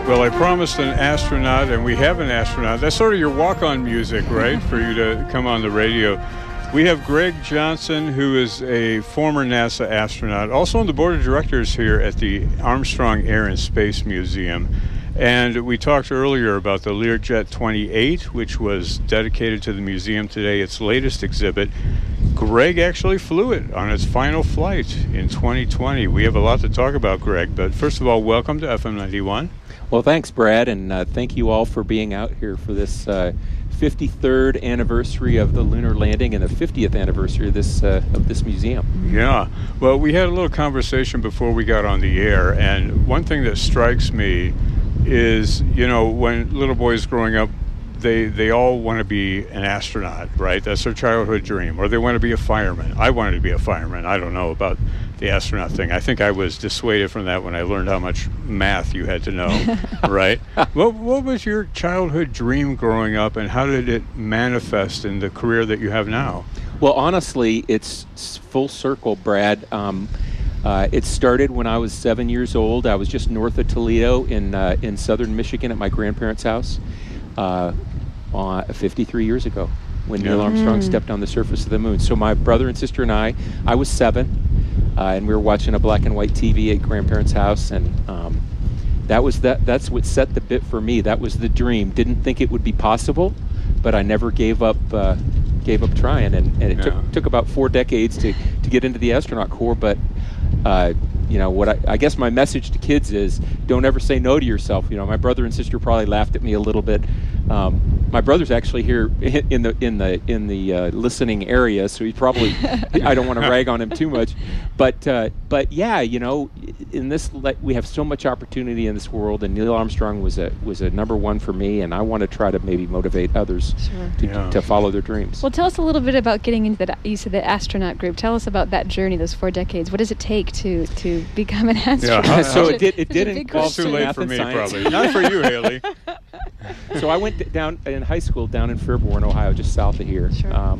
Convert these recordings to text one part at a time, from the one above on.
Well, I promised an astronaut, and we have an astronaut. That's sort of your walk-on music, right, for you to come on the radio. We have Greg Johnson, who is a former NASA astronaut, also on the board of directors here at the Armstrong Air and Space Museum. And we talked earlier about the Learjet 28, which was dedicated to the museum today, its latest exhibit. Greg actually flew it on its final flight in 2020. We have a lot to talk about, Greg, but first of all, welcome to FM 91. Well, thanks, Brad, and thank you all for being out here for this 53rd anniversary of the lunar landing and the 50th anniversary of this museum. Yeah. Well, we had a little conversation before we got on the air, and one thing that strikes me is, you know, when little boys growing up, they all want to be an astronaut, right? That's their childhood dream. Or they want to be a fireman. I wanted to be a fireman. I don't know about the astronaut thing. I think I was dissuaded from that when I learned how much math you had to know, right? What was your childhood dream growing up, and how did it manifest in the career that you have now? Well, honestly, it's full circle, Brad. It started when I was 7 years old. I was just north of Toledo in southern Michigan at my grandparents' house 53 years ago when Neil Armstrong stepped on the surface of the moon. So my brother and sister and I was 7, and we were watching a black and white TV at grandparents' house, and that's what set the bit for me. That was the dream. Didn't think it would be possible, but I never gave up trying, and it took about 4 decades to get into the astronaut corps, but you know, what I guess my message to kids is, don't ever say no to yourself. You know, my brother and sister probably laughed at me a little bit. My brother's actually here in the listening area, so he probably I don't want to rag on him too much, but yeah, you know, in this we have so much opportunity in this world, and Neil Armstrong was a number one for me, and I want to try to maybe motivate others to follow their dreams. Well, tell us a little bit about getting into that. You said the astronaut group. Tell us about that journey, those 4 decades. What does it take to become an astronaut? Yeah, so it did involve too late for me, science. probably. Not for you, Haley. So I went down in high school down in Fairborn, Ohio, just south of here,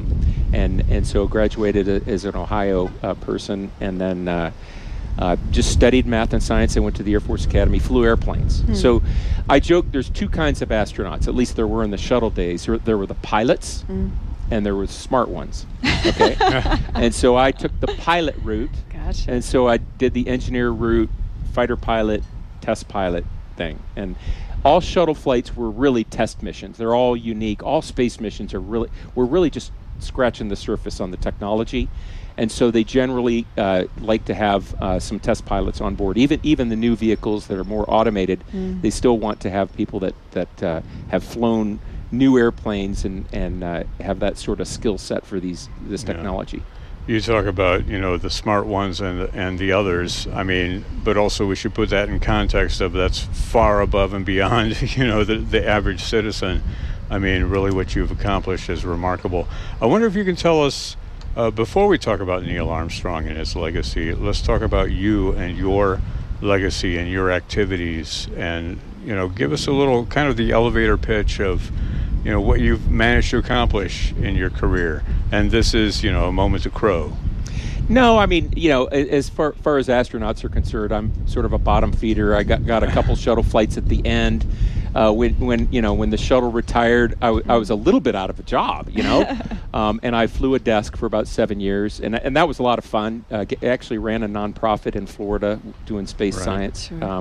and so graduated as an Ohio person, and then just studied math and science. I went to the Air Force Academy, flew airplanes. So I joke there's 2 kinds of astronauts, at least there were in the shuttle days. There were the pilots, and there were smart ones. Okay, and so I took the pilot route, and so I did the engineer route, fighter pilot, test pilot thing, and all shuttle flights were really test missions. They're all unique. All space missions we're really just scratching the surface on the technology, and so they generally like to have some test pilots on board. Even the new vehicles that are more automated, they still want to have people that have flown new airplanes and have that sort of skill set for this technology. You talk about, you know, the smart ones and the others. I mean, but also we should put that in context of that's far above and beyond, you know, the average citizen. I mean, really what you've accomplished is remarkable. I wonder if you can tell us, before we talk about Neil Armstrong and his legacy, let's talk about you and your legacy and your activities, and, you know, give us a little kind of the elevator pitch of, you know, what you've managed to accomplish in your career. And this is, you know, a moment to crow. No, I mean, you know, as far as astronauts are concerned, I'm sort of a bottom feeder. I got a couple shuttle flights at the end. When the shuttle retired, I was a little bit out of a job, you know, and I flew a desk for about 7 years, and that was a lot of fun. Actually ran a nonprofit in Florida doing space science. Sure.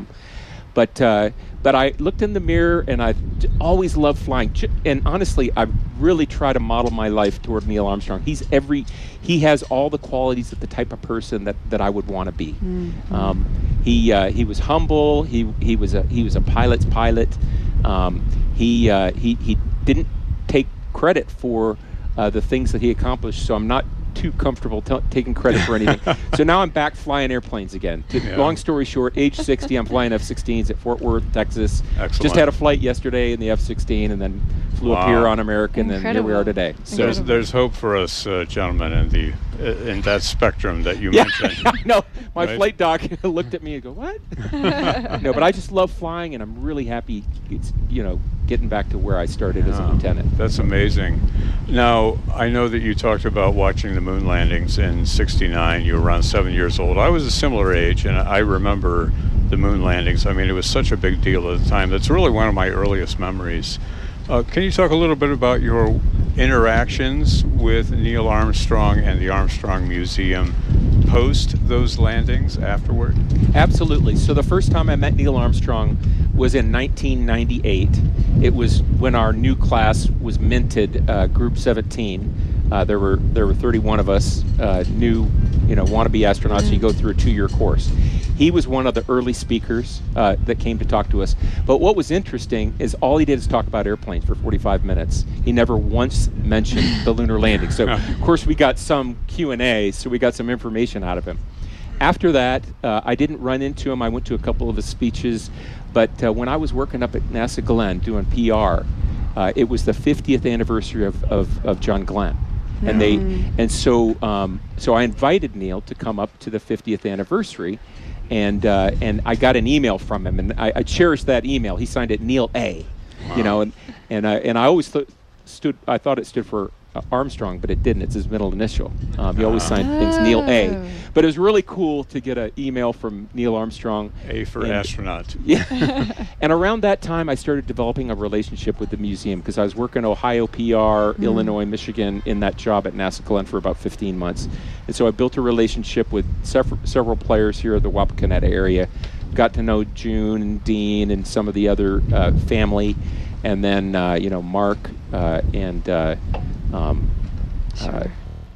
But I looked in the mirror, and I always loved flying. And honestly, I really try to model my life toward Neil Armstrong. He has all the qualities of the type of person that I would want to be. He was humble. He was a pilot's pilot. He didn't take credit for the things that he accomplished. So I'm not too comfortable taking credit for anything. So now I'm back flying airplanes again. Long story short, age 60, I'm flying F-16s at Fort Worth, Texas. Excellent. Just had a flight yesterday in the F-16, and then flew up here on American, and here we are today. So there's hope for us, gentlemen, in that spectrum that you mentioned. I know. My flight doc looked at me and go, "What?" No, but I just love flying, and I'm really happy. It's, you know, getting back to where I started as a lieutenant. That's amazing. Now, I know that you talked about watching the moon landings in '69. You were around 7 years old. I was a similar age, and I remember the moon landings. I mean, it was such a big deal at the time. That's really one of my earliest memories. Can you talk a little bit about your interactions with Neil Armstrong and the Armstrong Museum post those landings afterward? Absolutely. So the first time I met Neil Armstrong was in 1998. It was when our new class was minted, Group 17. There were 31 of us, new, wannabe astronauts. And you go through a 2-year course. He was one of the early speakers that came to talk to us. But what was interesting is all he did is talk about airplanes for 45 minutes. He never once mentioned the lunar landing. So, of course, we got some Q&A, so we got some information out of him. After that, I didn't run into him. I went to a couple of his speeches. But when I was working up at NASA Glenn doing PR, it was the 50th anniversary of John Glenn. And so I invited Neil to come up to the 50th anniversary. And I got an email from him, and I cherished that email. He signed it Neil A. Wow. And I always I thought it stood for Armstrong, but it didn't. It's his middle initial. He always signed things Neil A. But it was really cool to get an email from Neil Armstrong. A for astronaut. Yeah. And around that time, I started developing a relationship with the museum because I was working Ohio, PR, Illinois, Michigan in that job at NASA Glenn for about 15 months. And so I built a relationship with several players here in the Wapakoneta area. Got to know June and Dean and some of the other family. And then, Mark and... Sure.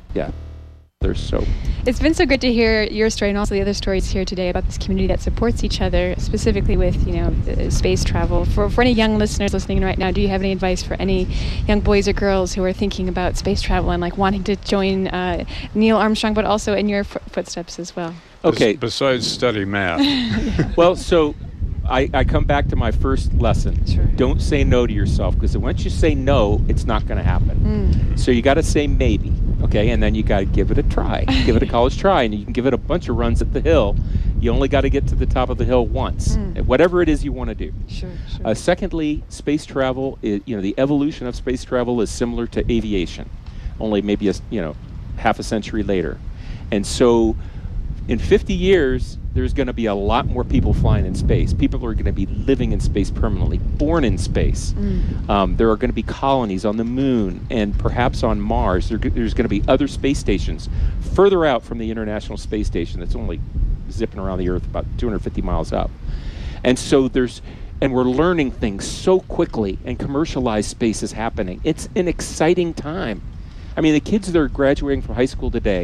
There's so. It's been so good to hear your story and also the other stories here today about this community that supports each other, specifically with space travel. For any young listeners listening right now, do you have any advice for any young boys or girls who are thinking about space travel and wanting to join Neil Armstrong, but also in your footsteps as well? Okay. Besides study math. Well, so. I come back to my first lesson. Sure. Don't say no to yourself, because once you say no, it's not going to happen. So you got to say maybe, okay? And then you got to give it a try. Give it a college try, and you can give it a bunch of runs at the hill. You only got to get to the top of the hill once, whatever it is you want to do. Sure. Secondly, space travel, the evolution of space travel is similar to aviation, only maybe half a century later. And so in 50 years, there's going to be a lot more people flying in space. People are going to be living in space permanently, born in space. There are going to be colonies on the moon and perhaps on Mars. There's going to be other space stations further out from the International Space Station that's only zipping around the Earth about 250 miles up. And so we're learning things so quickly, and commercialized space is happening. It's an exciting time. I mean, the kids that are graduating from high school today,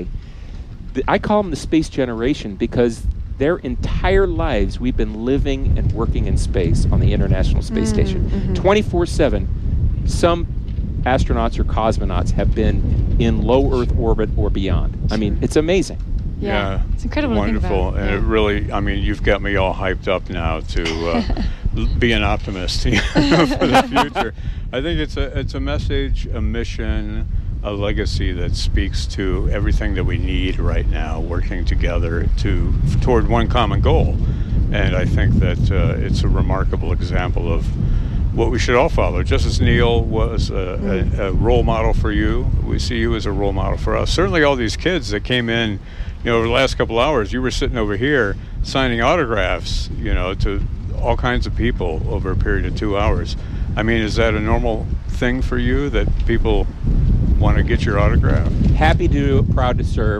I call them the space generation because their entire lives we've been living and working in space on the International Space Station. 24/7, some astronauts or cosmonauts have been in low Earth orbit or beyond. Sure. I mean, it's amazing. Yeah. It's incredible. Wonderful. To think about. And it really, you've got me all hyped up now to be an optimist for the future. I think it's a message, a mission, a legacy that speaks to everything that we need right now, working together toward one common goal. And I think that it's a remarkable example of what we should all follow. Just as Neil was a role model for you, we see you as a role model for us. Certainly all these kids that came in, over the last couple hours, you were sitting over here signing autographs, to all kinds of people over a period of 2 hours. I mean, is that a normal thing for you that people want to get your autograph? Happy to do it, proud to serve.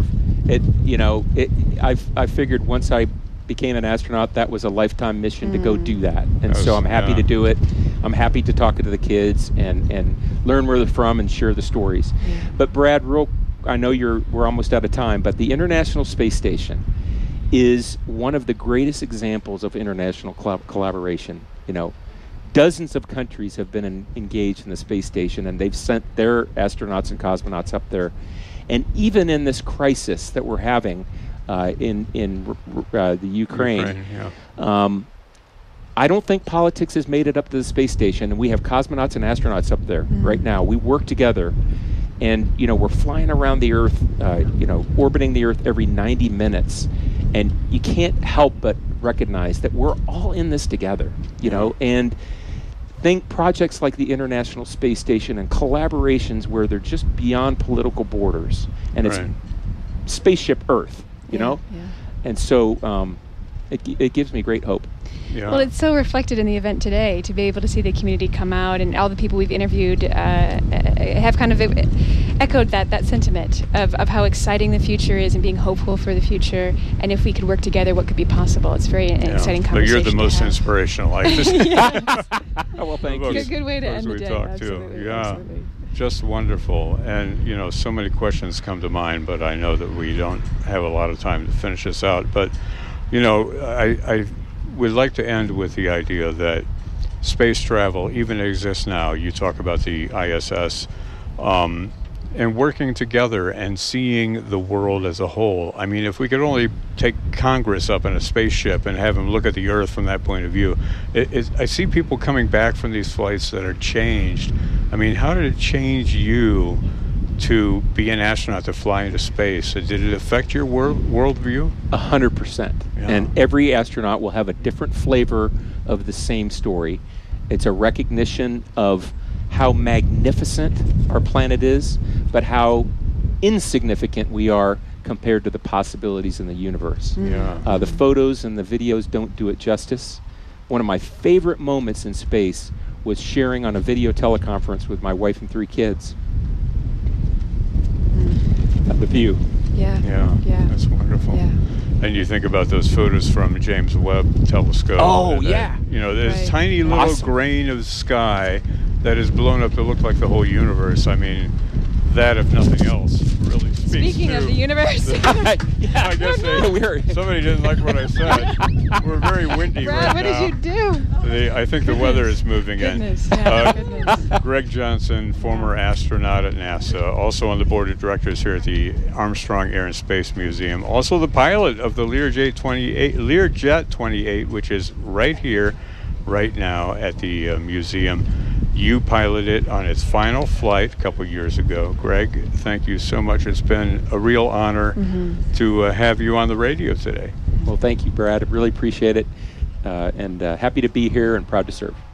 I figured once I became an astronaut, that was a lifetime mission to go do that. And so I'm happy to do it. I'm happy to talk to the kids and learn where they're from and share the stories. But Brad, I know we're almost out of time, but the International Space Station is one of the greatest examples of international collaboration. Dozens of countries have been engaged in the space station, and they've sent their astronauts and cosmonauts up there. And even in this crisis that we're having in the Ukraine, I don't think politics has made it up to the space station, and we have cosmonauts and astronauts up there right now. We work together, and we're flying around the Earth, orbiting the Earth every 90 minutes, and you can't help but recognize that we're all in this together, and think projects like the International Space Station and collaborations where they're just beyond political borders, and it's spaceship Earth, and so it gives me great hope. Yeah. Well, it's so reflected in the event today to be able to see the community come out, and all the people we've interviewed have kind of echoed that sentiment of how exciting the future is and being hopeful for the future, and if we could work together, what could be possible. It's very an exciting conversation. But you're the most to have. inspirational. Well, thank you. Good way to end the day. Absolutely. Yeah. Absolutely. Just wonderful. And, so many questions come to mind, but I know that we don't have a lot of time to finish this out. But, I would like to end with the idea that space travel even exists now. You talk about the ISS, and working together and seeing the world as a whole. I mean, if we could only take Congress up in a spaceship and have them look at the Earth from that point of view, I see people coming back from these flights that are changed. I mean, how did it change you to be an astronaut, to fly into space? Did it affect your worldview? 100%. Yeah. And every astronaut will have a different flavor of the same story. It's a recognition of how magnificent our planet is, but how insignificant we are compared to the possibilities in the universe. Yeah. The photos and the videos don't do it justice. One of my favorite moments in space was sharing on a video teleconference with my wife and 3 kids. The view. Yeah. That's wonderful. Yeah. And you think about those photos from James Webb Telescope. Oh, that, yeah. There's Right. tiny little Awesome. grain of sky that is blown up to look like the whole universe. I mean, that, if nothing else, really speaks Speaking to of the universe, I guess We're- somebody didn't like what I said. We're very windy Brad, right what now. did you do? I think the weather is moving Goodness, in. yeah, goodness. Greg Johnson, former astronaut at NASA, also on the board of directors here at the Armstrong Air and Space Museum, also the pilot of the Learjet 28, which is right here, right now at the museum. You piloted it on its final flight a couple years ago. Greg, thank you so much. It's been a real honor to have you on the radio today. Well, thank you, Brad. I really appreciate it. And happy to be here and proud to serve.